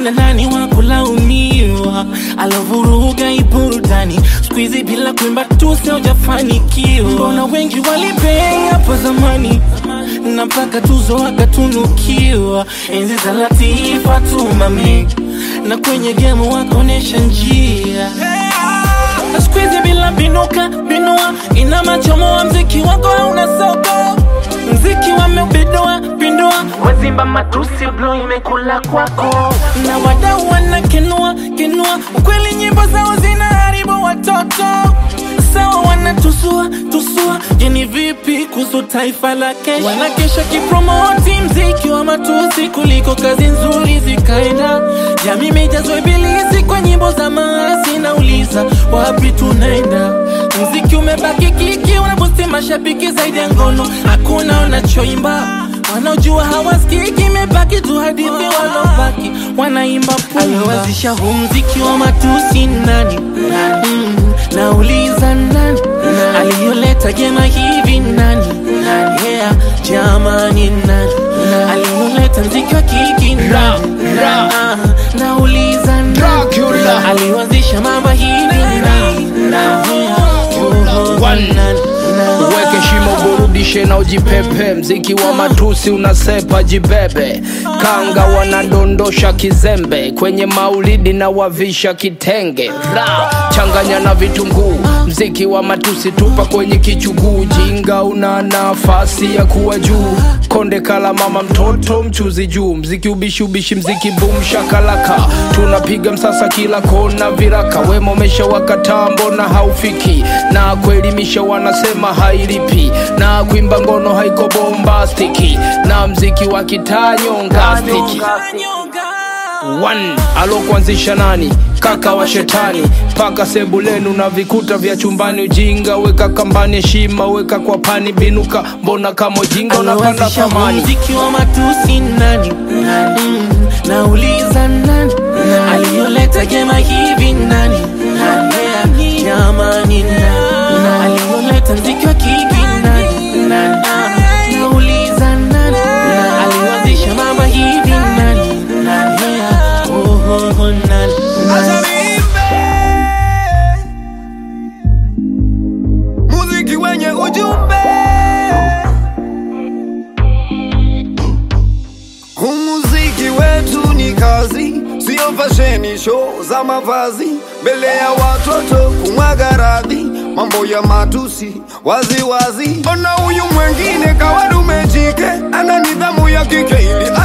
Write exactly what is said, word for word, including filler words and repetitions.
kina nani wakulaumiwa, alovuruga iburudani squeezy bila kuimba tu sio hujafanikiwa. Mbona wengi walipei hapo zamani na mpaka tuzo wakatunukiwa, enzi za Latifa tu mami, na kwenye game wakonesha njia. Squeezy bila binuka binua, ina machomo wa mziki wako hauna soko, mziki wameubidua bindua, wazimba matusi blow imekula kwako, na wadau wanakenua kenua, ukweli nyimbo zao zinaharibu watoto. Sawa wanatusua tusua, jeni vipi kuhusu taifa la kesho? Wanakesha kipromoti mziki wa matusi kuliko kazi nzuri zikaenda. Jamii imejazwa ibilisi kwa nyimbo za maasi, nauliza wapi tunaenda? Mziki umebaki kiki, unabusti mashabiki zaidi ya ngono, hakuna wanachoimba, wanaojua hawasikiki, imebaki tu hadithi, walobaki wanaimba pumba. Aliwazisha huu mziki wa matusi nani? Mm, nauliza nani? Aliyoleta jema hivi nani? Yeah, jamani nani? Aliyoleta mziki wa kiki nani? Ah, nauliza nani? Aliwazisha mambo hivi nani? Uweke shimo burudishe na ujipepe, mziki wa matusi unasepa jibebe, kanga wanadondosha kizembe, kwenye maulidi na wavisha kitenge, ra changanya na vitunguu, mziki wa matusi tupa kwenye kichuguu, jinga una nafasi ya kuwa juu, konde kala mama mtoto mchuzi juu, mziki ubishi ubishi mziki boom shakalaka, tunapiga msasa kila kona viraka, wemo mesha wakataa mbona haufiki, na kuelimisha wanasema hailipi, na kuimba ngono haiko bombastiki, na mziki wa kitanyonga stiki. One, alo kuanzisha nani? Kaka wa shetani, paka sebulenu na vikuta vya chumbani, ujinga weka kambani, heshima weka kwa pani, binuka mbona kama jinga unapanda thamani. Mziki wa matusi nani? Mm, nauliza nani? Aliyoleta jema hivi nani? Yeah, jamani nani? Aliyoleta mziki wa kiki nani? Nauliza nani? Aliwazisha mambo hivi nani? Yeah, oh, oh, oh, nani? Muziki wenye ujumbe, muziki wetu ni kazi, sio fasheni show za mavazi, mbele ya watoto kumwaga radhi, mambo ya matusi wazi wazi. Ona huyu mwengine kawadume jike, ana nidhamu ya kike ili